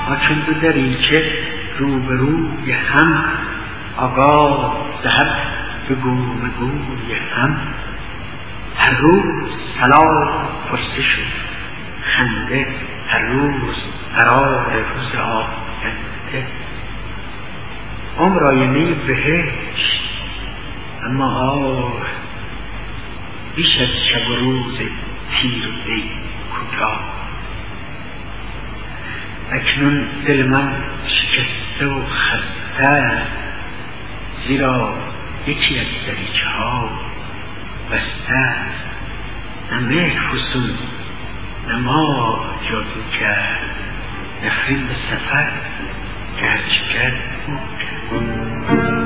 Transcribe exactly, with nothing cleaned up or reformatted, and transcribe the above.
ما چون دو دریچه روبروی هم، آگاه زهر به گوم گوی هم. هر روز سلام پرسش و خنده، هر روز قرار روز آینده. عمر آینه بهشت، اما آه بیش از شب و روز پیر و دی کوتاه. اکنون دل من شکسته و خسته است، زیرا یکی از دریچه ها بسته است. نه مهر فسون نه ما جادو کرد، نفرین به سفر که هرچی کرد او کرد.